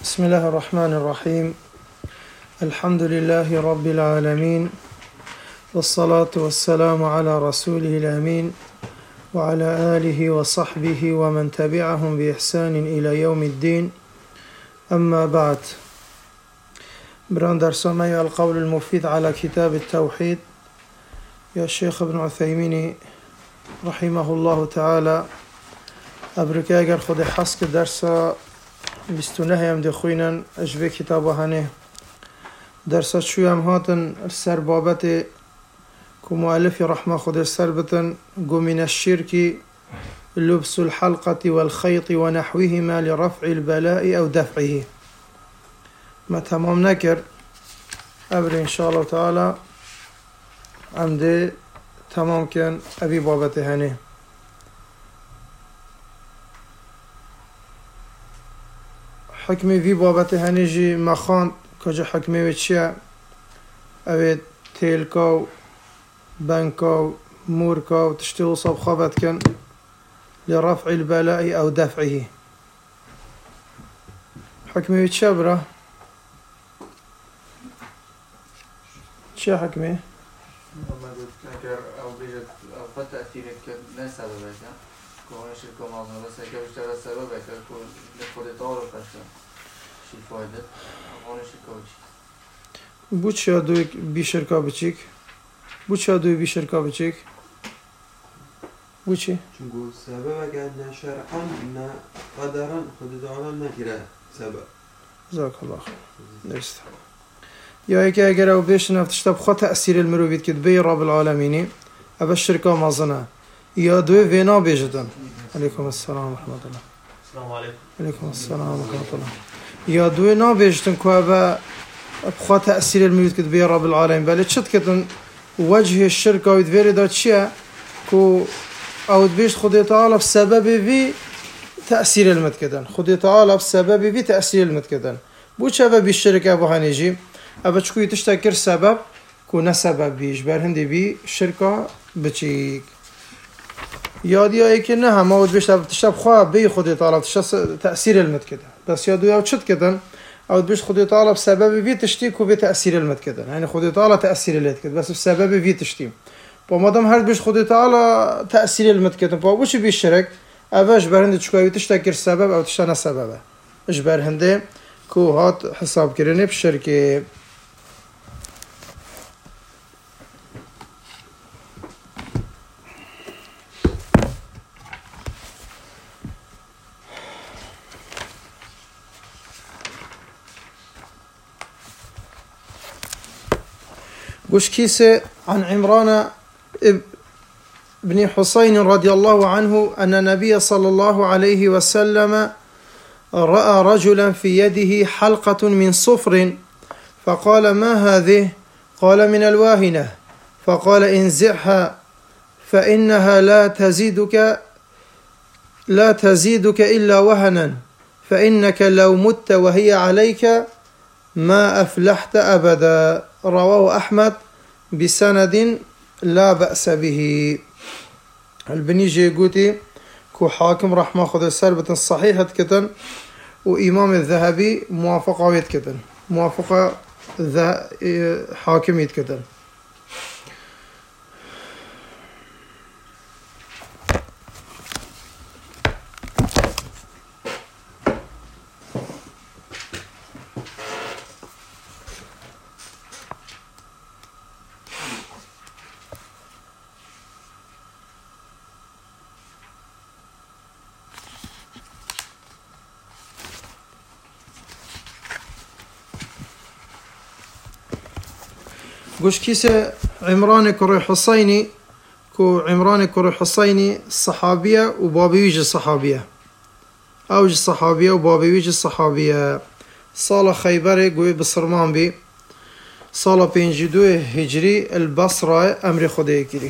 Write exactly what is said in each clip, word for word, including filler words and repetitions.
بسم الله الرحمن الرحيم. الحمد لله رب العالمين، والصلاة والسلام على رسوله الأمين وعلى آله وصحبه ومن تبعهم بإحسان إلى يوم الدين. أما بعد، بران سمي القول المفيد على كتاب التوحيد يا الشيخ ابن عثيمين رحمه الله تعالى. أبركي أجر خد حسك درس بستونه هم دخوينا أجبه كتابه هنه درس شو هم هاتن السر بابت كمؤلف رحمه خد السر بتن قو من الشرك لبس الحلقة والخيط ونحوهما لرفع البلاء أو دفعه. ما تمام نكر أبر إن شاء الله تعالى عمده تمام كان أبي بابت هنه. حكمي في بابت هنجي مخان كجا حكمي وشيا أبي تيلكاو بنكاو موركاو تشتغل صاب خابت كان لرفع البلاء أو دفعه. حكمي وشيا برا شيا حكمي أو بيجت أو قد تأثيرك لا سببك كون شركة معظمة بس هيك بيشتغل سببك كون لخود طور فشل شو الفائدة أو شركة وشي بوش يادوي بشركة بتشيك بوش يادوي بشركة بتشيك بوشي چونگو سبب اگر نه شرعا نه قدرا خود تعالی نگیره سبب. جزاك الله خير. نست يا هيك اگر او بيش نفتش طب خو تأثير المروفيد كد بي رب العالمين ابا الشركة مازنا يا دوي فينا بيجدن. عليكم السلام ورحمة الله. السلام عليكم. عليكم السلام ورحمة الله. يا دوي نا بيجدن كو ابا بخو تأثير المروفيد كد بي رب العالمين بل تشت كتن وجه الشركة ويدفيري دات شيا كو او بيش خدي تعالى بسبب في تأثير المتكدن خدي تعالى بسبب في تأثير المتكدن بو شباب بالشركة ابو هنيجي ابا تشكوي تشتكر سبب كو سبب بيش بر هندي بي شركة بچيك يادي اي كنا هم او بيش تشتب خواه بي خدي تعالى تشتب تأثير المتكدن بس يادو ياو تشت كدن او بيش خدي تعالى بسبب في تشتيكو بتأثير المتكدن يعني خدي تعالى تأثير المتكدن بس بسبب في تشتيم ومادام هر بيش خدي تعالى تأثير المتكدن فوش بيش شرك اوش بر هندي تشكوي تشتكر سبب او تشتنا سببه اش بر هندي كو هات حساب كرني بشركة وش كيسة عن عمران ابن حسين رضي الله عنه أن النبي صلى الله عليه وسلم رأى رجلا في يده حلقة من صفر فقال ما هذه؟ قال من الواهنة. فقال انزعها فإنها لا تزيدك لا تزيدك إلا وهنا فإنك لو مت وهي عليك ما أفلحت أبدا. رواه أحمد بسند لا بأس به. البنيجي قوتي كو حاكم رحمه خذ سربة صحيحة كتن وإمام الذهبي موافقة كتن موافقة حاكم كتن. قوش كيسة عمران كري حسيني كو عمران كري حسيني الصحابية وبابيوج الصحابية أوج الصحابية وبابيوج الصحابية. صالة خيبري قوي بصرمان بي صالة بينجدوه هجري البصرة أمر خدي كري.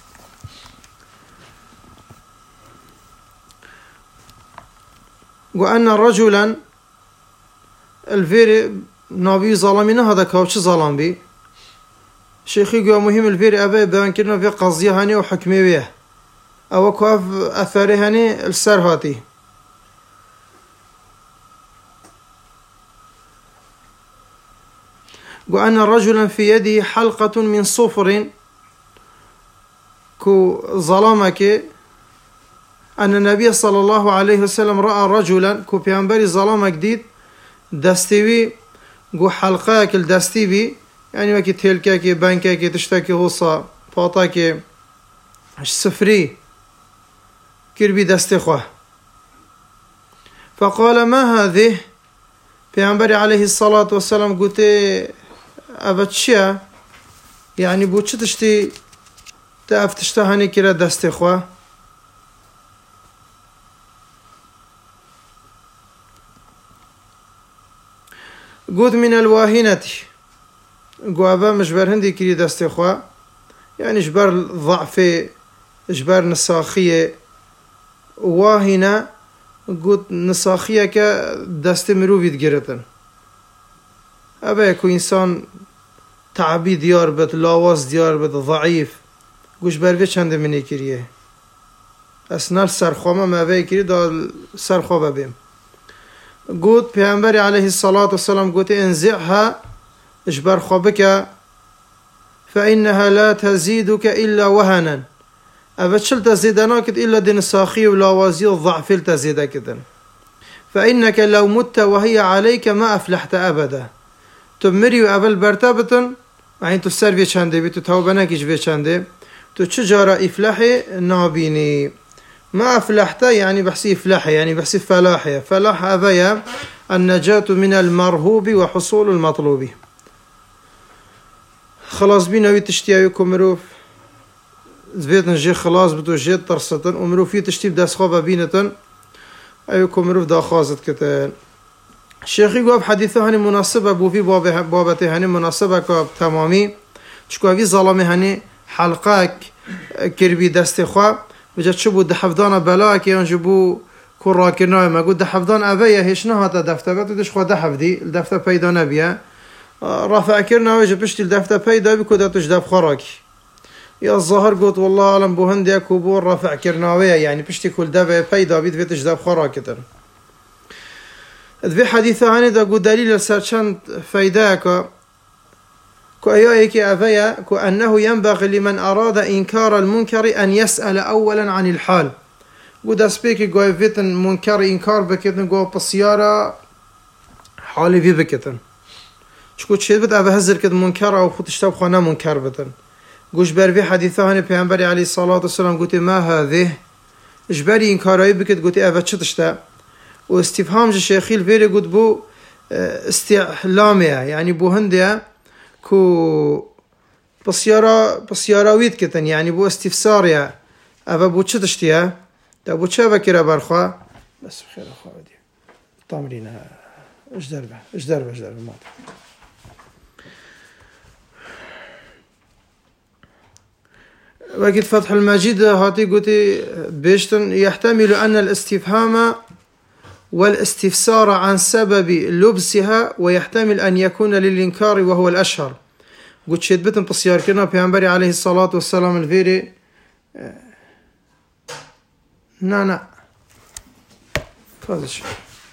وأن رجلا الفيري نبي ظالمين هذا كوش ظالم بي شيخي قوى مهم الفيري أبي بان كنا في قضية هاني وحكمي بيه أو كواف أثاري هاني السر هاتي وأن رجلا في يده حلقة من صفر كو ظلامك أن النبي صلى الله عليه وسلم رأى رجلا كو بيانبري ظلامك ديد دستيوي قو حلقاك الدستيوي يعني وكي تهلكاكي بانكاكي تشتاكي غصة فاطاكي سفري كربي دستي خواه فقال ما هذه بيانبري عليه الصلاة والسلام قلت أبتشيا يعني بوچ تشتي تأفتشتهاني كرا دستي خواه قلت من الواهنة قوابا مجبر هندي كري دستي خواه يعني جبر ضعفي جبر نساخية واهنة قلت نساخية كدست مروفي تجرتن أبا يكون إنسان تعبي ديار بد لاواز ديار بد ضعيف قوش بروي چند مني كريه أسنال سرخوامه ما أبا يكري دا سرخوابه بيم قلت پیغمبر عليه الصلاة والسلام قلت انزعها اجبر خوابك فإنها لا تزيدك إلا وهنا أبتشل تزيدناك إلا دين ساخي ولاوازي والضعف تزيدك فإنك لو مت وهي عليك ما أفلحت أبدا تمري وأبل برتبة وعين تسر في چنده بي تتوبناك إيش في چنده تو چجارة إفلاحي نابيني ما أفلحت يعني بحسي إفلاحي يعني بحسي فلاحي فلاح أبايا النجاة من المرهوب وحصول المطلوب خلاص بينا ويتشتيا كمروف زبيت نجي خلاص بتو جيت ترستن ومروف يتشتي بداس خوابا بينتن أيو كمروف دا خازت كتن الشيخي قواب حديثه هني مناسبة بو في بابته هني مناسبة كاب تمامي چكو هفي ظلامي هني حلقاك كربي دست خواب بجد شو بود حفظان بلاك ينجبو كل راكرناي ما قد حفظان أبايا هيشنا هاتا دفتة بات ودش خوا دحفدي الدفتة بيدا نبيا رافع كرنا ويجي بشتي الدفتة بيدا بكودا تجدف خراكي يا الظاهر قلت والله أعلم بوهندي كوبور رافع كرناوية يعني بشتي كل دفة بيدا بيت بيت تجدف خراكتر في حديثة هاني دا قد دليل سرشان فايداك كو أيوهيك أفيا كو أنه ينبغي لمن أراد إنكار المنكر أن يسأل أولا عن الحال قد أسبيكي قوي فيتن منكر إنكار بكتن قوي بسيارة حالي في بكتن شكو تشيد بد أبا هزر كد منكر أو خودشتاب خوانا منكر بتن قوش بر في حديثة هاني پیغمبر عليه الصلاة والسلام قوتي ما هذه إجباري إنكارهي بكت قوتي أبا چتشتا واستفهام شيخي الفيري قد بو استعلامية يعني بو هندية كو بسيارة بسياراويت كتن يعني بو استفسارية أبا بو چتشتيا تا بو چه بكرا برخوا بس بخير أخوة دي طامرين اش دربه اش دربه اش دربه مات وقت فتح المجيد هاتي قلتي بيشتن يحتمل أن الاستفهام والاستفسار عن سبب لبسها ويحتمل أن يكون للإنكار وهو الأشهر قلت شيد بتن بسيار كنا بيعنبري عليه الصلاة والسلام الفيري نا نا فاضل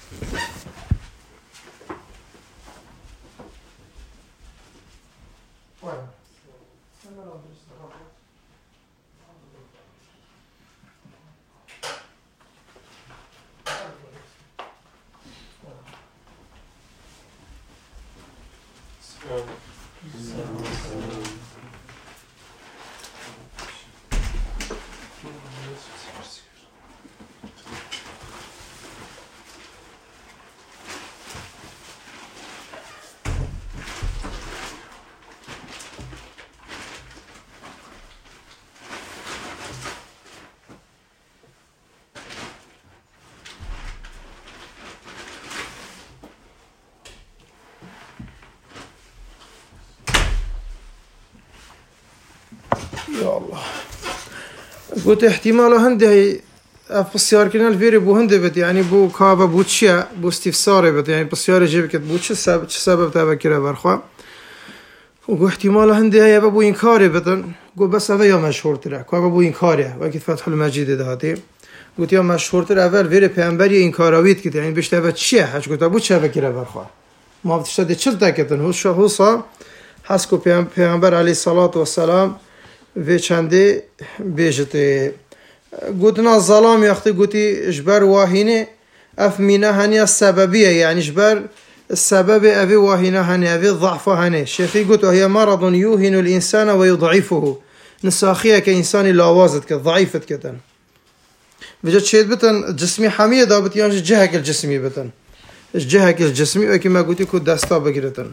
يا الله قلت احتمال هندي بسيار كنا الفيري بو هندي بت يعني بو كابا بوتشيا بو استفساري بت يعني بسيار جيبك بوتش السبب سبب تابع كده برخوا وقو احتمال هندي هي بو إنكاري بتن قو بس هذا يا مشهور ترى كابا بو إنكاري وقت فتح المجيد ده هاتي قلت يا مشهور ترى أول فيري بيعنبري إنكاراويت كده يعني بيشتغل تشيء حش قلت أبو تشابه كده برخوا ما بتشتد چلتا كتن هو شو هوصا حسكو پیغمبر عليه الصلاة والسلام في چنده بيجته قلتنا الظلام يختي قلتي جبر واهينه اف مينا هني السببية يعني جبر السبب أبي واهنة هني أبي الضعف هني شيخي قلت وهي مرض يوهن الإنسان ويضعفه نساخية كإنسان لا وازد كضعيفة كتن بجد شيء بتن جسمي حمية دابت يعني جهك الجسمي بتن جهك الجسمي وكما قلت كود دستا بقرتن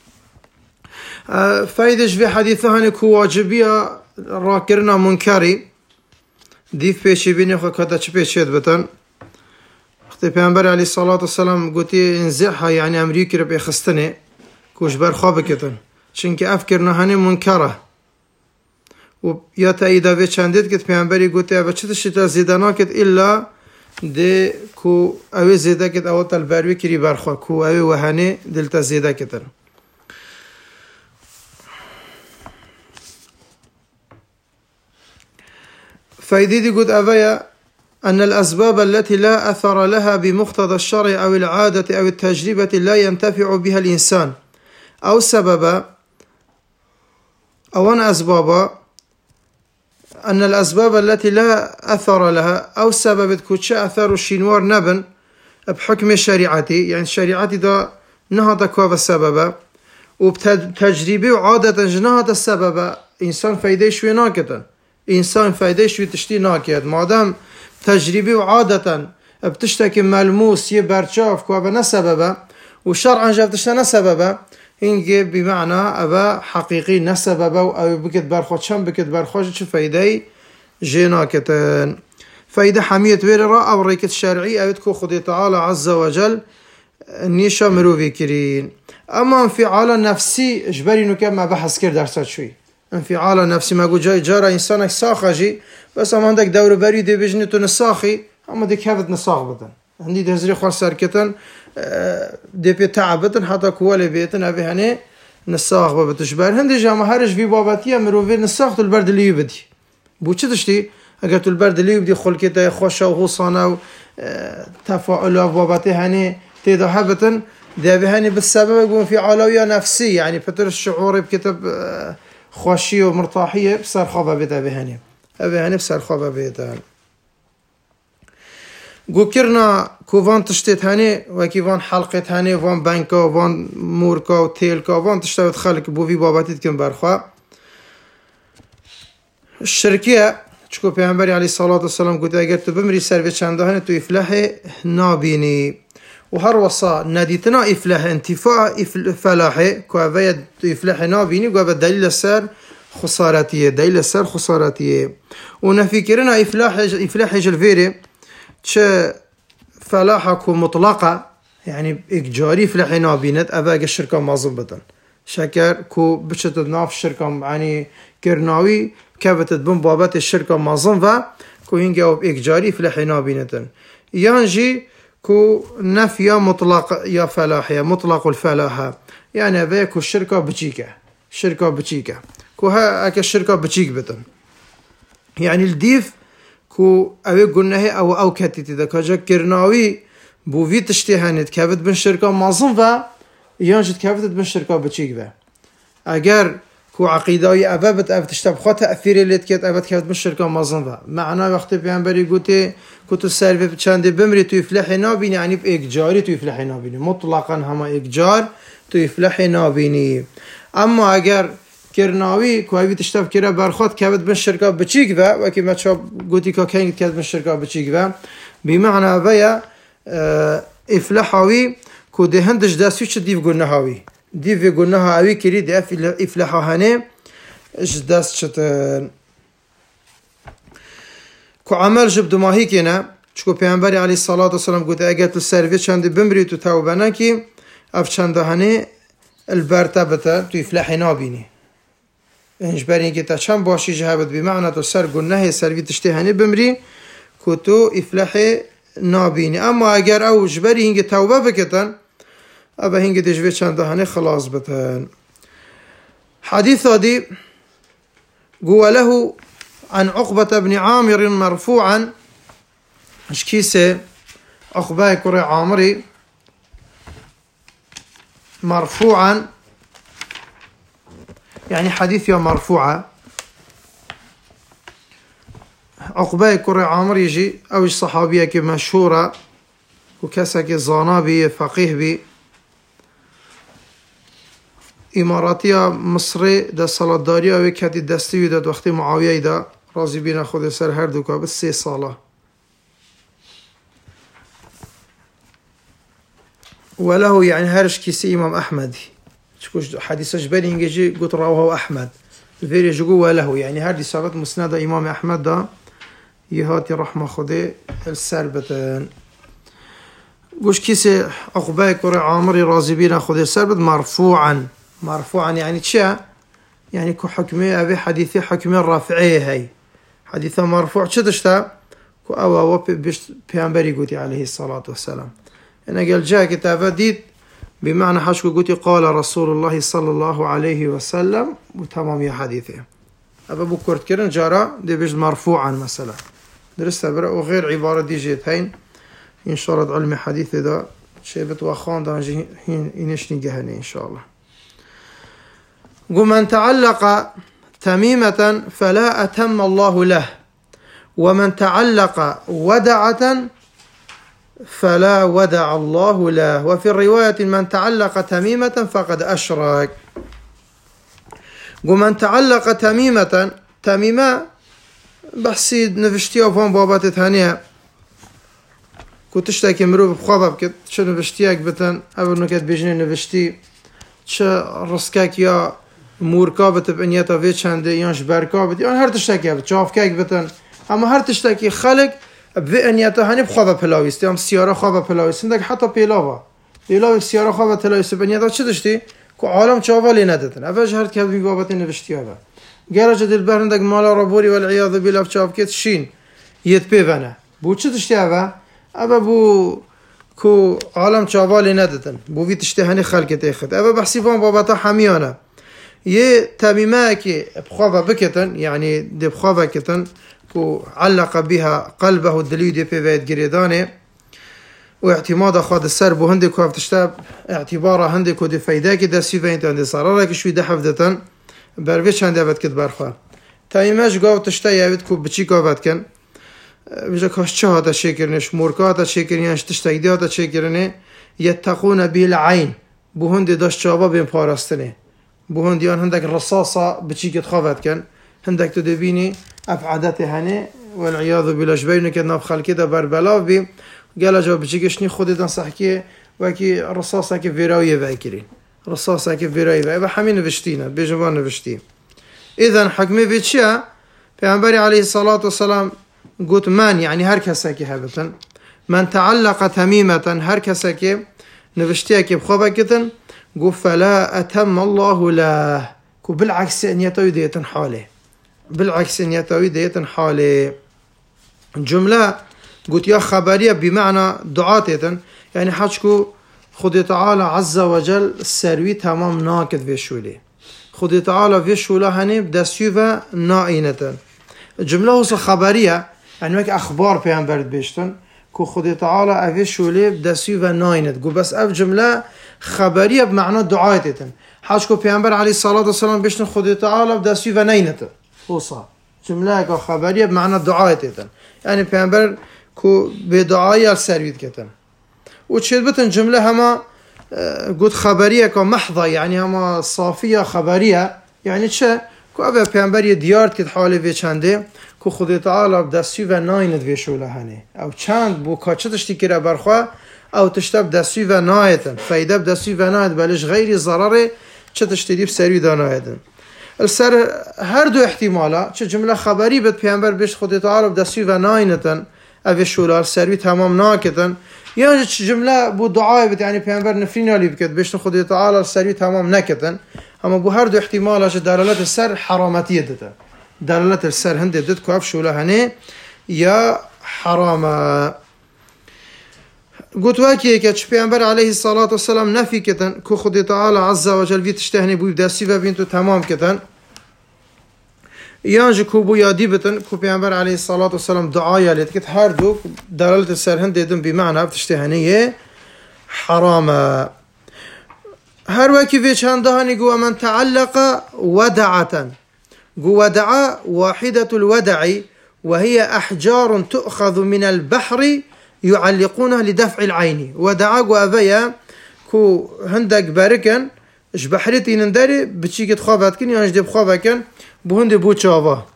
فايدش في حديثه هني كو واجبية راكرنا منكري ديف بيشي بيني خو كدا چه بيشيد بتن اختي پیامبر علیه الصلاة والسلام گوتی انزعها يعني امریکی رو بخستنه کوش بر خواب کتن چون که افکر نهانی منکره و یا تاییدا و چندید که پیامبری گوتی و چه تشیت زیده نکت الا ده کو اوی زیده کت او تل بروی کری برخوا کو اوی وهانه دلتا زیده کتن فايدي دي قد أبايا أن الأسباب التي لا أثر لها بمقتضى الشرع أو العادة أو التجربة لا ينتفع بها الإنسان أو سبب أو أن أسباب أن الأسباب التي لا أثر لها أو سبب كوتش أثر الشنوار نبن بحكم شريعتي يعني شريعتي دا نهض كواب السبب وبتجربة وعادة جنهض السبب إنسان فايدة شوي ناكتا إنسان فايدة شوي تشتي ناكت مادام تجربة وعادة بتشتكي ملموس يبرشاف كوابا نسببا وشرعا جافتشتا نسببا إنجي بمعنى أبا حقيقي نسببا أو بكت برخوش شم بكت برخوش شو فايدة جيناكتن فايدة حمية ويرا أو ريكت الشرعي أو تكو خدي تعالى عز وجل نيشا مروفي كرين أما انفعال نفسي اجبري نو كما بحث كر درسات شوي انفعال نفسي ما قو جاي جارة إنسانك ساخجي بس أما عندك دور بري دي بجني تو نساخي أما ديك هفت نساخ بدن عندي دهزري خوار سركتن دي بي تعبتن حتى كوالي بيتن أبي هني نساخ ببتشبار هندي جامع هرج في باباتيا مروفي نساخ البرد اللي يبدي بو چه تشتي اگر تو البرد اللي يبدي خلقته خوشا وغصانا و تفاعل باباتي هني تيدا هبتن دي أبي هني بالسبب يقوم في علاوية نفسي يعني فتر الشعور بكتب خوشي ومرتاحية بسر خوابة بيت أبي هني أبي هني بسر خوابة بيتان قو كرنا كوفان تشتيت هني وكيفان حلقة هني وان بانكا وان موركا وتيلكا وان تشتوت خلق بو في باباتي تكن برخوا الشركية چكو پیغمبر عليه الصلاة والسلام قلت اگر تو بمري سر چنده هني تو افلاح نابيني وهر وصا نديتنا افلاح انتفاع فلاحه كو اوید تو افلاح نابيني قو اوید دليل سر خسارتيه دليل سر خسارتيه ونفكرنا افلاح افلاح جلفيري چه فلاحك مطلقة يعني إجاري فلاح نابينت أباق الشركة مازن بدن شكر كو بشتت ناف الشركة يعني كرناوي كابتت بن بابات الشركة مازن و كو هنجي أو إجاري فلاح نابينتن يانجي كو نفيا مطلق يا فلاح يا مطلق الفلاحة يعني أباق كو الشركة بتشيكة شركة بتشيكة كو ها أك الشركة بتشيك بدن يعني الديف كو اوه قلناه او او كتيتي دا كاجا كرناوي بو في تشتيهانت كابت بن شركة مازن و يانجد كابت بن شركة بچيك و اگر كو عقيداوي ابابت اب تشتب خوا تأثيري ليت كت ابت كابت بن شركة مازن و معنا وقت بيانبري قوتي كتو سرفي بچانده بمري تو يفلح نابيني يعني بإقجاري تو يفلح نابيني مطلقا هما إقجار تو يفلح نابيني اما اگر كرناوي كوي تشتاف كرا برخوت كابت بن شركة بچيك و وكي ما شاب قوتي كا كاين كابت بن شركة بچيك و بمعنى بيا افلحاوي كو ده هندش داسوي چه ديف قلناهاوي ديف قلناهاوي كري ده افلحا هنه اش داس چت كو عمل جبدو ماهي كينا چكو پیغمبر عليه الصلاة والسلام قوتي اگر تو سروي چند بمري تو توبنا كي اف چند هنه البرتبتا تو افلحي نابيني اینج برای اینکه تا چند باشی جهابت بمعنى تو سر گناه سروی تشتهانی بمری که تو افلاح نابینی اما اگر او جبری اینکه توبه بکتن ابا اینکه دجوه چند دهانه خلاص بتن حديث هذه قوله عن عقبة بن عامر مرفوعا اشكيسه عقبة كري عامري مرفوعا يعني حديث يا مرفوعة عقبة كرة عامر يجي أو الصحابية كمشهورة وكسا كزانابي فقيه بي إماراتية مصري دا صلاة دارية وكاتي دستيو دا وقت معاوية دا رازي بينا خود سر هر دوكا بس سي صالة وله يعني هرش كيسي إمام أحمد حديث جبالي إنجيجي قلت رواه أحمد الفيري جقو وله يعني هر دي سابت مسند إمام أحمد دا يهاتي رحمة خودي السربتن قوش كيسي عقبة كرة عامري رازي بينا خودي السربت مرفوعا مرفوعا يعني تشا يعني كو حكمي أبي حديثي حكمي رافعيه هاي حديثة مرفوع تشتشتا كو أوا و بيانبري قوتي عليه الصلاة والسلام أنا قال جاء كتابة ديد بمعنى حشكو قوتي قال رسول الله صلى الله عليه وسلم وتمام يا حديثي أبا بكرت كرن جارا دي بيج مرفوعا مثلا درست برا وغير عبارة دي جيت هين إن شاء الله علم حديثي دا شيبت وخان دا هين إنشني جهني إن شاء الله ومن تعلق تميمة فلا أتم الله له ومن تعلق ودعة فلا ودع الله له وفي الرواية من تعلق تميمة فقد أشرك ومن تعلق تميمة تميمة بحسي نفشتي وفهم بابات ثانية كنت تشتاكي مروب بخوابب كت شو نفشتيك بتن أول نكت بيجني نفشتي شو رسكاك يا موركا بتب انيتا في چنده يان جبركا بت يان هر تشتاكي بت چافكاك بتن اما هر تشتاكي خلق بفي انيتا هني بخوابه پلاويست ام سياره خوابه پلاويست عندك حتى بيلاوا بيلاوا سياره خوابه پلاويست بنيتا چه دشتي كو عالم چاوالي ندتن افج هر كبي بابت نوشتي هذا جرج دل برندك مال ربوري والعياذ بالله چافكت شين يت بيفنا بو چه دشتي هذا ابا بو كو عالم چاوالي ندتن بو في تشتي هني خلقت اخد ابا بحسيبان بابتا حميانه يه تميمه كي بخوفا بكتن يعني دي بخوفا كتن كو علق بها قلبه الدليل دي بيفيت جريداني واعتماد خاد السرب وهندي كو افتشتاب اعتباره هندي كو دي فايداكي دا سيفين عندي صرارك شوي ده حفدتن برويش هندي ابد كت برخوا تايماش قاو تشتاي ابد كو بچي قاوت كن بيجا كاش چه هاتا شكرنش موركا هاتا شكرنش تشتاي دي هاتا شكرنه يتقون به العين بو هندي داش چاوا بين پاراستنه بو هنديان هندك الرصاصة بتشيك تخافت كان هندك تدبيني أفعادته هني والعياذ بالله جبينه كنا بخل كده بربلا بي قال جا بتشيكشني خدي تنصحكي وكي الرصاصة كيف فيراوية باكرين رصاصة كيف فيراوية باكرين حمين بشتينا بجوان بشتين إذن حكمي بيتشيا پیغمبر عليه الصلاة والسلام قلت من يعني هر كساكي هبتن من تعلق تميمة هر كساكي نبشتيا كيف خبكتن قل فلا أتم الله له كو بالعكس أن يتوي دية حاله بالعكس أن يتوي دية حاله جملة قلت يا خبرية بمعنى دعاتة يعني حاجكو خدي تعالى عز وجل السروي تمام ناكد في شولي خدي تعالى في شوله هني بدسيوفا نائنة جملة وصل خبرية يعني ماك أخبار بيان برد بيشتن كو خدي تعالى في شوله بدسيوفا نائنة قل بس أف جملة خبرية بمعنى دعاية حاجكو بيانبر عليه الصلاة والسلام بيشتن خدي تعالى بدسي فنينة وصا جملة خبرية بمعنى دعاية يعني بيانبر كو بدعاية السرويد كتن وتشيد بتن جملة هما قد خبرية كمحضة يعني هما صافية خبرية يعني تشا كو أبا بيانبر يديارت كت حالي في چنده كو خدي تعالى بدسي فنينة في شوله هني أو چند بو كاتشتشتي كرا برخوا أو تشتب دستوی و نایتن فایده بدستوی و نایت بلش غیری ضرره چه تشتدی بسری دانایتن السر هر دو احتمالا چه جمله خبری بد پیامبر بهش خود تعالی بدستوی و نایتن اوی شولار سری تمام ناکتن یا چه جمله بو دعای بد یعنی پیامبر نفرین علی بکد بهش خود تعالی سری تمام نکتن اما بو هر دو احتمالا چه دلالت السر حرامتیه دته دلالت السر هنده دت کو اف شوله هنه یا حرامه قلت واكي كاتش بيامبر عليه الصلاة والسلام نفي كتن كو خدي تعالى عز وجل في تشتهني بو بداسي وبينتو تمام كتن يانج كو بو يادي بتن كو بيامبر عليه الصلاة والسلام دعايا لتكت هر دو دلالة السرهن ديدن بمعنى بتشتهنية حرامة هر وكي في چندهاني قوة من تعلق ودعة ودعة واحدة الودع وهي أحجار تؤخذ من البحر يعلقونها لدفع العين. ودعة قوة كو هندك باركن اش بحريتي نندري بتشيك تخابات كن يعني جديب خوابا كن بهند بوچاوا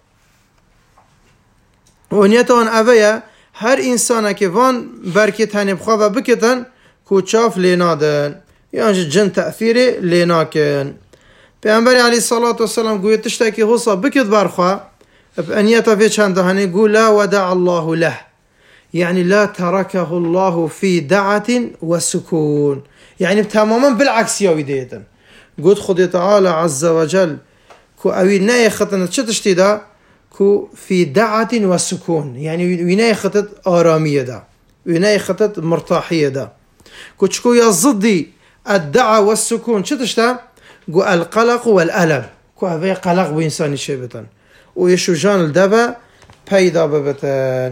ونيتان أبيا هر إنسان که وان برکت هنی بخواه بکتن کو چاف لینادن یعنی جن تأثیر لیناکن. پیامبر علیه الصلاة والسلام گوید تشتکی حصا بکت برخواه بأنیتا في چند هنی گو لا ودع الله له يعني لا تركه الله في دعة وسكون يعني تماما بالعكس يا وديتن قلت خدي تعالى عز وجل كو أوي ناي خطن تشتشتي دا كو في دعة وسكون يعني ويناي خطت آرامية دا ويناي خطت مرتاحية دا كو تشكو يزدي الدعة والسكون تشتشتا كو القلق والألم كو هذا قلق بإنسان شيبتن ويشوجان الدبا بيدا ببتن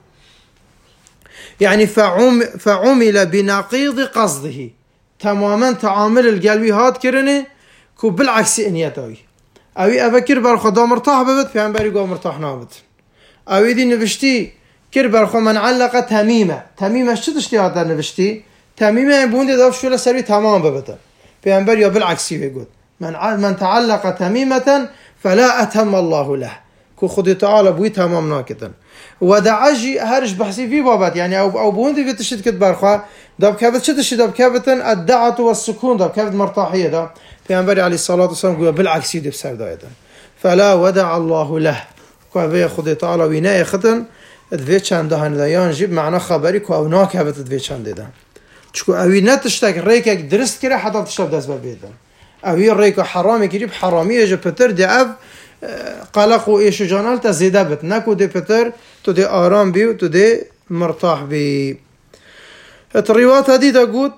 يعني فعم فعمل بنقيض قصده تماما تعامل القلبي هاد كرني كو بالعكس انيتاوي اوي افكر بر خدا مرتاح ببت في انبري قو مرتاح نابت اوي دي نبشتي كر بر خو من علق تميمه تميمه شو تشتي هذا نبشتي تميمه بوند داف شو لسري تمام ببت في انبري بالعكس يقول من من تعلق تميمه فلا اتم الله له كو خدي تعالى بوي تمام ناكتن ودعجي هرج بحسي في بابات يعني او او بوندي في تشد كت برخا داب كابت شد تشد داب كابتن الدعه والسكون داب كابت مرتاحيه دا پیامبر عليه الصلاه والسلام قال بالعكس يدب سر دايدا فلا ودع الله له كو به خدي تعالى ويناي ختن ادوي چند هن ليان جيب معنى خبري كو او ناكبت ادوي چند ديدا چكو اوي نتشتك ريك درست كره حتى تشرب داس بيدن اوي ريك حرامي كريب حراميه جو بتر دي اف قلق و ايش جانال تزيده بت نكو دي بتر تو دي آرام بي و تو دي مرتاح بي. الروايات هذه تقول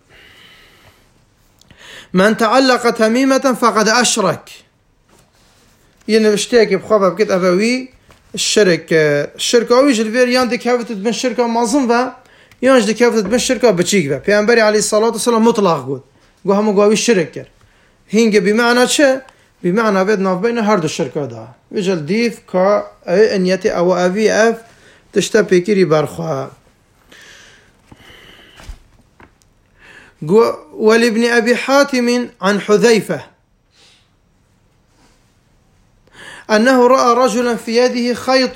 من تعلق تميمة فقد أشرك يعني بشتاكي بخوابها بكت أبوي الشرك الشركة أويج الفير يان دي كافتت بين الشركة معظم با يانج دي كافتت بين الشركة بتشيك با پیامبری عليه الصلاة والسلام مطلق قول قو همو قوي الشرك كر هنگ بمعنى چه بمعنى بدنا بين هردو الشركة دا وجل ديف كا اي انيتي او اوي اف تشتا بيكيري برخوا. ولابن ابي حاتم عن حذيفة انه رأى رجلا في يده خيط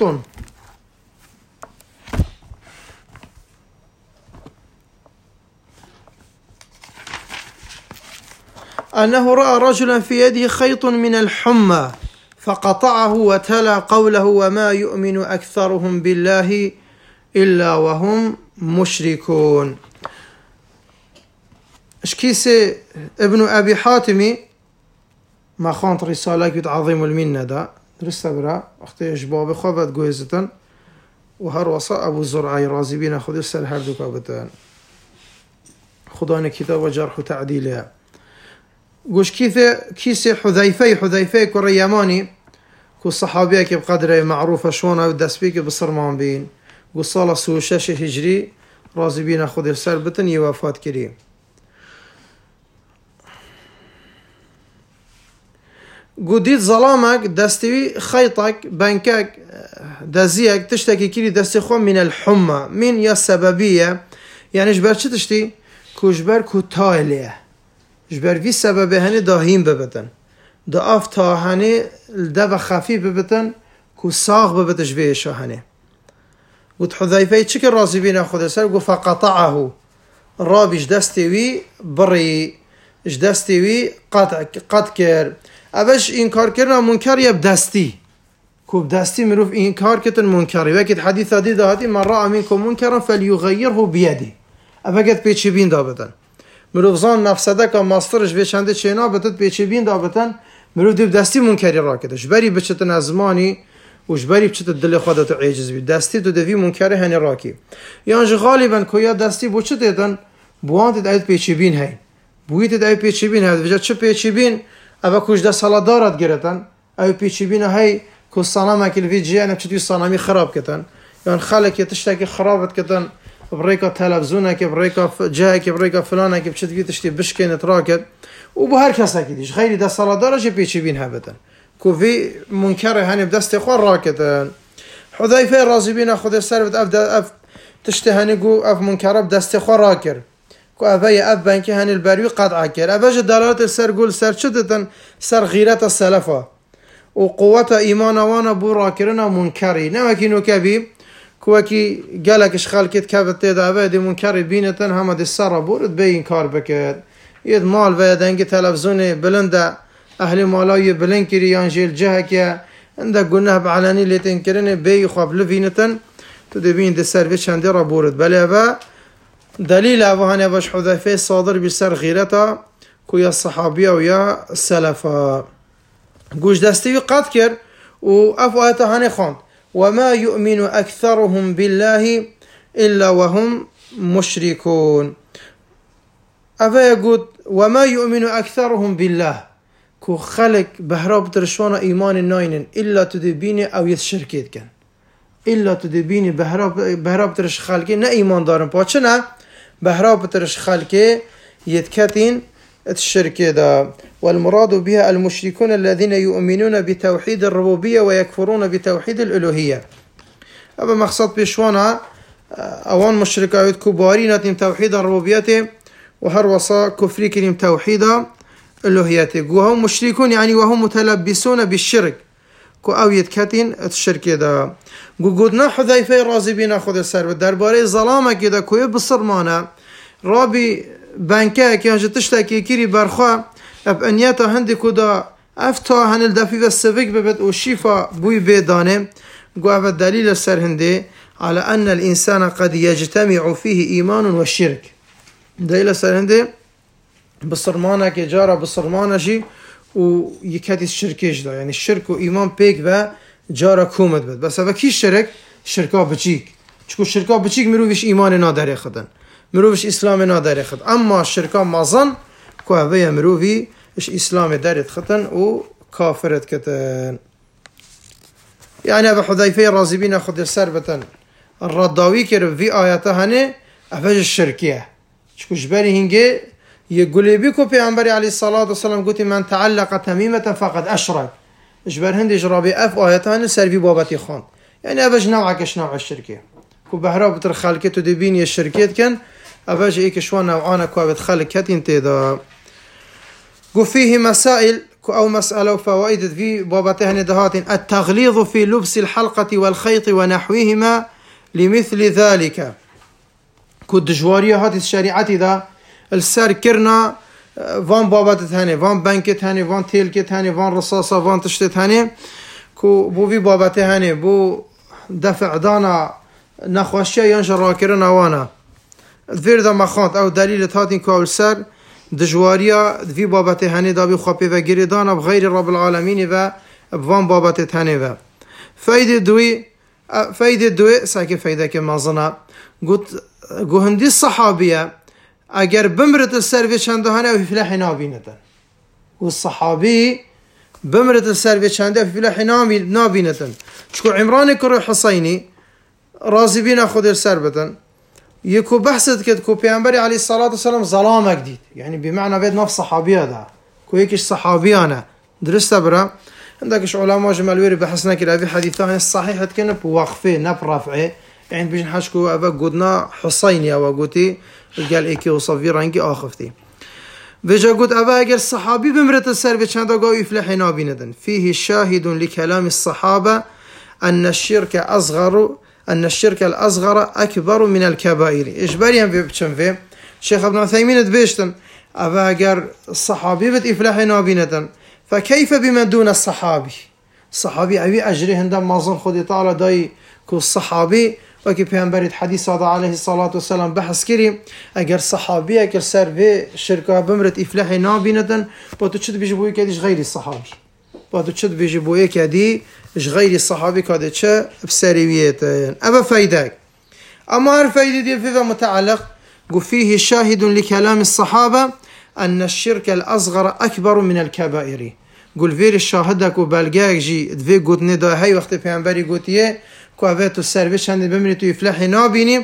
أنه رأى رجلا في يده خيط من الحمى فقطعه وتلا قوله وما يؤمن أكثرهم بالله إلا وهم مشركون. اشكيسي ابن أبي حاتم ما خانت رسالة كت عظيم المنة دا درست برا اختي اجباب خوابت قويزتن وهر وصا أبو زرعي رازبين خذ السل هردو كابتان خدان كتاب وجرح تعديلها قوش كيف كيسي حذيفي حذيفي كريماني كو الصحابيه كي بقدر معروفه شلون او دسبيك بصرمان بين قول صاله سو شاشه هجري رازي بينا خذ السر بتن يوافات كريم قديت ظلامك دستوي خيطك بنكك دزيك تشتكي كيري دستي خو من الحمى من يا سببيه يعني جبر چه تشتي كوجبر كو تايله جبر في سبب هني داهين ببتن دا اف تا هني الدب خفيف ببتن كو ساغ ببت جبه شاهني قلت حذيفه چك رازي بينا خود سر قو فقطعه رابش دستوي بري اش دستوي قطع قد كر ابش انكار كرنا منكر يب دستي كو بدستي مروف انكار كتن منكر وقت حديث هذه دهاتي من راى منكم منكرا فليغيره بيده ابقت بيچ بين دابتن مروف زان نفسده که ماسترش به چنده چینا بتد پیچی بین دابتن مروف دیب دستی منکری را کدش بری بچتن از زمانی وش بری بچت دل خودت عاجز بی دستی تو دوی منکری هنی راکی یانج غالبا کویا دستی بو چه دیدن بوانت دایت پیچی بین هی بویت دایت پیچی بین هد وجا چه پیچی بین ابا کوش ده سالا دارد گرتن او پیچی بین هی کو سلام اکل وی جیان چتی سلامی خراب کتن یان خلک یتشتکی خرابت کتن بريكا تلفزيونك بريكا جاك بريكا فلانك بشت في تشتي بشكنت راكد وبهر كسا كديش غير ده صلاة درجة بيشي بين هبتا كوفي منكر هاني بدست اخوان راكد حذيفة رازي بينا خذ السربت اف اف تشتهني قو اف منكر بدست اخوان راكر كو افايا اف بانكي هاني البروي قد عكر افاج دلالات السر قول سر شدتا سر غيرة السلفة وقوة ايمان وانا بو راكرنا منكري نمكينو كبي كوكي قالك اشخال كيت كابت تيدا افادي منكري بينتن هما دي السر بورد بين كار بكت يد مال ويا دنگي تلفزيوني بلندا اهل مالاي بلنكري يانجيل جهك عندك قلنا بعلاني اللي تنكرني بي خواب لفينتن تدبين دي سر چندي را بورد بله با دليل اوهاني باش حذيفه صادر بسر غيرتا كو يا الصحابيه ويا السلفه گوش دستي قد كر و افواته هاني خان وما يؤمن اكثرهم بالله الا وهم مشركون افا يقول وما يؤمن اكثرهم بالله كو خلق بهراب ترشوانا ايمان الناينن الا تدبيني او يتشركيت كان الا تدبيني بهراب بهراب ترش خلقي نا ايمان دارن باچنا بهراب ترش خلقي يتكتين الشركة دا والمراد بها المشركون الذين يؤمنون بتوحيد الربوبية ويكفرون بتوحيد الألوهية أبا مقصد بشوانا أوان مشركات كبارين تيم توحيد الربوبية وهر وصا كفري كريم توحيد الألوهية وهم مشركون يعني وهم متلبسون بالشرك كو أو يتكتين الشركة دا قودنا حذيفة رازي بينا خذ السر بالدرباري ظلامة كده كوي بصر مانا رابي بانكا كي هنجي تشتكي كيري برخوا اب انياتا هندي كودا افتا هنل دافي والسفك ببت وشيفا بوي بيدانه قوة الدليل السر هندي على أن الإنسان قد يجتمع فيه إيمان والشرك دليل السر هندي بصرمانا كي جارة بصرمانا شي ويكادي الشركيش دا يعني الشرك وإيمان بيك با جارة كومت بد بس هذا كي الشرك شركا بچيك چكو شركا بچيك مروفيش إيمان نادر خدن مروفيش إسلام نادر خد أما الشركا مازن كو هذا مروفي إش إسلام دارت خدن وكافرت كتن يعني أبا حذيفة رازي بينا خد السربة الرداوي كرب في آياته هني أفاج الشركية شكو جبالي هنجي يقول بيكو بيعنبري عليه الصلاة والسلام قلت من تعلق تميمة فقد أشرك جبال هندي جرابي أف آياته هني سر في بابتي خان يعني أفاج نوعك إش نوع الشركية كو بهراب بتر خالكتو دبيني الشركية كان أفاج إيك شوان نوعانا كو بتخالك كتين تيدا قو فيه مسائل أو مسألة وفوائد في بابتها ندهات التغليظ في لبس الحلقة والخيط ونحوهما لمثل ذلك كود جوارية هات الشريعة ذا السر كرنا فان بابت هاني فان بنكت هاني فان تيلكت هاني فان رصاصة فان تشتت هاني كو بو في بابتها هاني بو دفع دانا نخوشيا ينشر راكرنا وانا الفير ذا مخانت أو دليل هاتين كو السر دجواريا في بابته هني دابي خبي وجريدانا بغير رب العالمين و بوان بابته هني و فايدة دوي فايدة دوي ساكي فايدة كما ظنا قلت قهندي الصحابية اگر بمرت السر چنده هني و فلاح نابينتن والصحابي بمرت السر چنده و فلاح نابينتن شكو عمران كرو حسيني رازي بينا خد السر بتن يكو بحثت كد كو بيعنبري عليه الصلاة والسلام ظلامة جديد يعني بمعنى بيد نفس صحابية ده كو يكيش صحابيانا درست برا عندكش علماء جمالويري بحثنا كده في حديثان الصحيح كنب وقفه نب رفعه يعني بيجن حشكو أبا قدنا حسيني أو قوتي قال إيكي وصفي رنجي آخفتي بيجا قد أبا أجر الصحابي بمرت السر بيشان دقاو يفلحي نابيندن فيه شاهد لكلام الصحابة أن الشرك أصغر أن الشرك الأصغر أكبر من الكبائر إجباريا في بچن في الشيخ ابن عثيمين تبيشتن أبا أجر الصحابي بت إفلاحي نابينتن فكيف بمن دون الصحابي الصحابي أبي أجري هندم مازن خدي تعالى داي كو الصحابي وكي بيعنبريد حديث هذا عليه الصلاة والسلام بحث كريم أجر صحابي أجر سر في شركة بمرت إفلاحي نابينتن باتو تشد بيجبوي كديش غير الصحابي باتو تشد بيجبوي كدي إيش غير الصحابي كده شيء بسريويتين أبا فايدك أما الفايدة دي فيها متعلق وفيه شاهد لكلام الصحابة أن الشرك الأصغر أكبر من الكبائر قل فير الشاهدك وبالجاك جي دفي قد ندا هاي وقت بيعنبري قوتيه كوافيتو السربيش هندي بمريتو يفلحي نابيني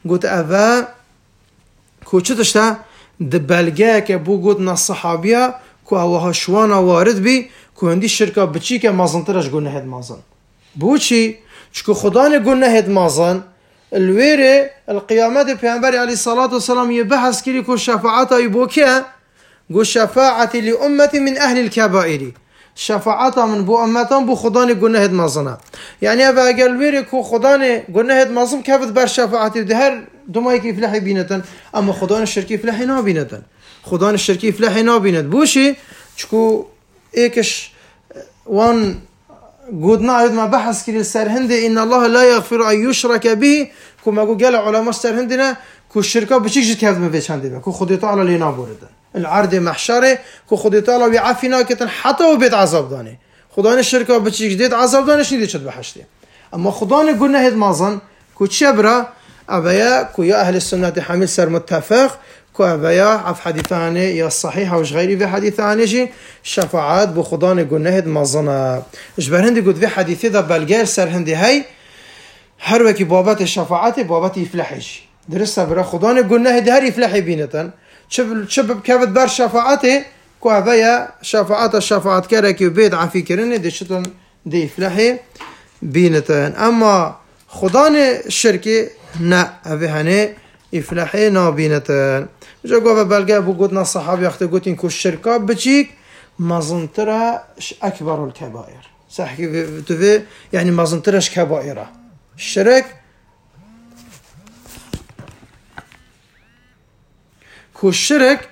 قلت أفا كو چتشتا دبلغه که بو قد نصحابيا كو اوها شوانا وارد بي كو هندي الشركة بچي که مازنترش قلنا هد مازن بو چي چكو خداني قلنا هد مازن الويري القيامات پیامبر عليه الصلاة والسلام يبحث كري كو شفاعتا يبوكيا قو شفاعتي لأمتي من أهل الكبائر شفاعتا من بو أمتان بو خداني قلنا هد مازنا يعني أبا أقل ويري كو خداني قلنا هد مازن كافت بر شفاعتي ده هر دمائي كيف لحي بينتن أما خدان الشركي فلحي نابينتن خدان الشركي فلحي نابينت بوشي چكو ايكش وان قودنا عيد ما بحث كري السرهندي إن الله لا يغفر أن يشرك به كما قال علماء السرهندنا كو الشركة بچيك جد كذب بيشان ديبا كو خدي تعالى لينا بوردن العرض محشره كو خدي تعالى ويعافينا كتن حتى وبيت عذاب داني خدان الشركة بچيك جديد عذاب دانش نيدي شد بحشتي أما خدان قلنا هيد مازن كو تشبرا أبايا كو يا أهل السنة حامل سر متفق كو أبايا عف حديثاني يا الصحيح وش غيري في حديثاني شي شفاعات بو خدان قلنا هيد مازن جبر هندي قد في حديثي دا بلغير سر هندي هاي هر وكي بابات الشفاعات بابات يفلحش درسته برا خدان قلنا هيد هر يفلحي بينتن شب شب كافت بر شفاعته كو أبايا شفاعات الشفاعات كاركي وبيد عفي كرني دي شتن دي يفلحي بينتن أما خدان الشركة نا أبي هني إفلاحي نابينتن جا قوة بلغة بو قدنا الصحابي أختي قوتين كو الشركة بجيك مازنترها أكبر الكبائر صح كيف يعني مازنترش كبائرة الشرك كو الشرك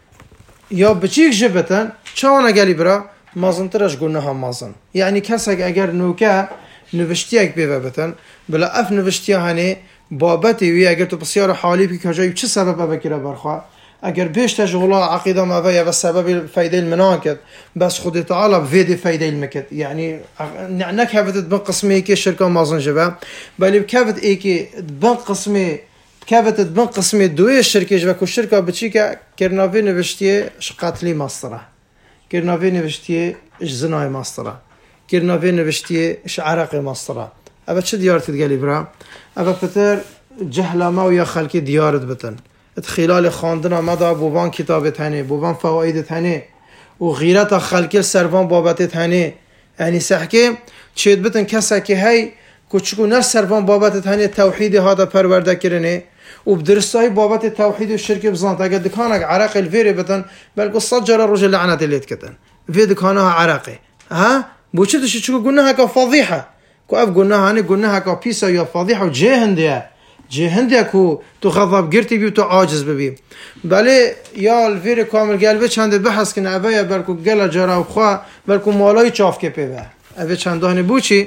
يا بجيك جبتن چوانا قالي برا مازنترش قلناها مازن يعني كسك اگر نوكا نوشتيك ببتن بلا اف نوشتيا هني بابتي وي اگر تو بسيار حالي بك جايب چه سبب بكره برخوا اگر بيش تشغلا عقيده ما ويا بسبب فايده المناكد بس خد تعالى بفيدي فايده المكت يعني نعنك هبت بن قسمي كي الشركه مازن جبا بل بكافت ايكي بن قسمي كافت بن قسمي دوي الشركه جبا كو الشركه بتشيكا كرنافي نوشتي قاتلي ماستره كرنافي نوشتي زناي ماستره كرنافي نوشتي عراقي ماستره ابا چه ديارت تقالي برا ابا بتر جهلا ما ويا خلقي ديارت بتن خلال خواندن مدا بوبان کتابت هنه بوبان فوائدت هنه و غیرت خلقی سروان بابتت هنه یعنی سحکه چید بتن کسا که هی کچکو نه سروان بابتت هنه توحید هادا پرورده کرنه و بدرستای بابت توحید و شرک بزانت اگر دکانک عراق الویره بتن بلکو صد جرا روش لعنت لیت کتن وی دکانها عراقی ها بوچه دشی چکو گناه که فضیحه کو اف گناه هنه گناه که پیسا یا فضیحه و جهنده جهنده کو تو غضب گرتی بی تو عاجز ببی بله یا الفیر کامل گلبه چنده بحث کنه اوه بلکو گل جرا خواه بلکو مالای چاف که پیوه اوه چندانه بوچی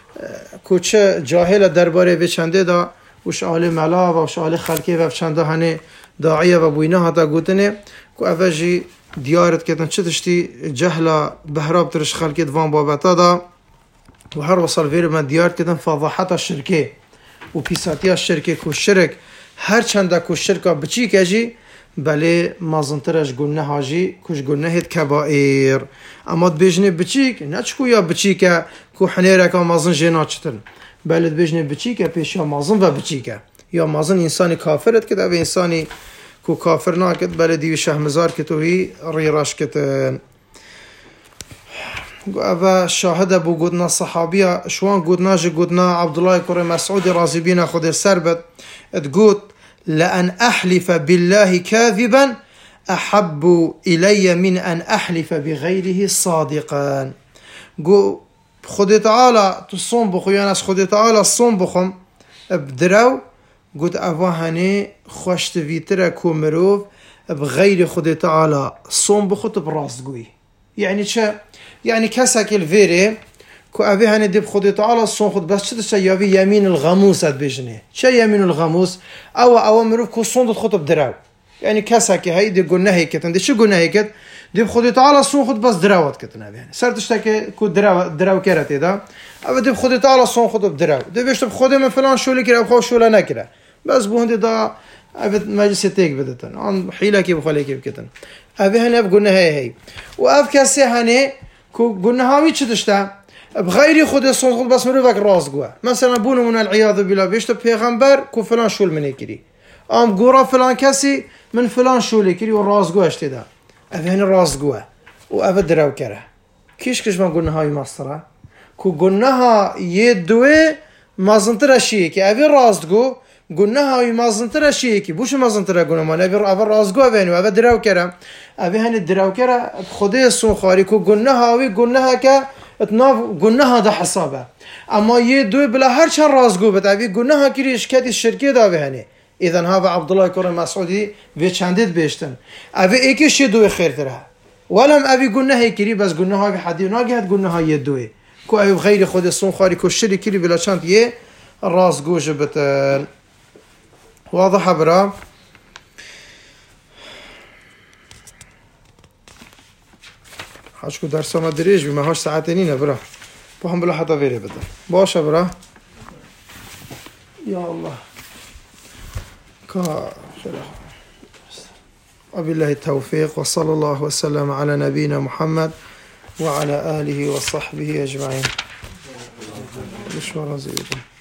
کو چه جاهل درباره اوه چنده دا وش آل ملا و وش آل خلقی و چنده هنه داعیه و بوینه هاتا گوتنه کو اوه جی دیارت کتن چه تشتی جهلا بهراب ترش خلقی دوان بابتا دا و هر وصل فیر من دیارت کتن فضاحت الشرکه و پیساتی الشرکه کو شرک هر چنده کو شرکا بچی کجی بله مازنترش گناه هاجی کش گناهت کبائر اما بجنه بچی که نه چکو یا بچی که کو حنیره که مازن جنا چتن بله بجنه بچی که پیش یا مازن و بچی که یا مازن انسانی کافرت که او انسانی کو کافر ناکد بله دیوی شهمزار که توی ریراش کتن و شاهد ابو قدنا صحابيه شوان قدنا جي قدنا عبد الله كريم مسعود رازي بينا خذ السربت تقول لأن أحلف بالله كاذبا أحب إلي من أن أحلف بغيره صادقا قو خذ تعالى تصوم بخو يانس خذ تعالى الصوم بخم بدرو قد أفاهني خوشت فيترا كومروف بغير خذ تعالى الصوم بخو تبراس قوي يعني شا يعني كسك الفيري كو أبي هني دب خدي تعالى الصون خد بس شد شيء يبي يمين الغموس أتبيجني شيء يمين الغموس أو أو مروف كو صون خد بدراو يعني كسك هاي دي قلنا هيك كتن دي شو قلنا هيك دب خدي تعالى الصون خد بس دراوت كتن أبي يعني صرت اشتكي كو دراو دراو كرتي ده أو دب خدي تعالى الصون خد بدراو دب إيش دب خدي من فلان شو اللي كره أو شو لا نكره بس بوندي ده أبي مجلس تيك بدتن عن حيلة كيف خليه كيف كتن أبي هني أب قلنا هاي هاي وأب كسي هني كو قلنا هاوي تشتشتا بغير خود صون خود بس مروفك رازقوا مثلا بونو من العياذ بالله بيشتو پیغمبر كو فلان شول من يكري ام قورا فلان كسي من فلان شول يكري والرازقوا اشتدا افهن رازقوا وافا دراو كره كيش كيش ما قلنا هاي مصرة كو قلناها يدوي مازنتر اشيكي افي رازقوا قلنا هاي مازنتر شيء بوش مازنتر قلنا ما نبي أبى رازقوا بينه أبى دراو كرا أبي هني الدراو كرا بخدي الصون خاريكو قلنا هاوي قلنا هكا اتناف قلنا هذا حسابه أما يدوي بلا هرش رازقوا بتعبي قلنا هكيريش كاتي الشركة ده بهني إذا هذا عبد الله كرم مسعودي بيتشاندد بيشتن أبي إيكش يدوي خير ترى ولم أبي قلنا هيكيري بس قلنا هاي حدي ناجي قلنا هاي يدوي كو أبي غير خدي الصون خاريكو الشركة بلا شانت يه رازقوا جبت واضح برا حاشكو درس ما دريج بما هاش ساعتين برا بهم بلا حتى غيره بدل باش برا يا الله كا وبالله التوفيق وصلى الله وسلم على نبينا محمد وعلى آله وصحبه أجمعين.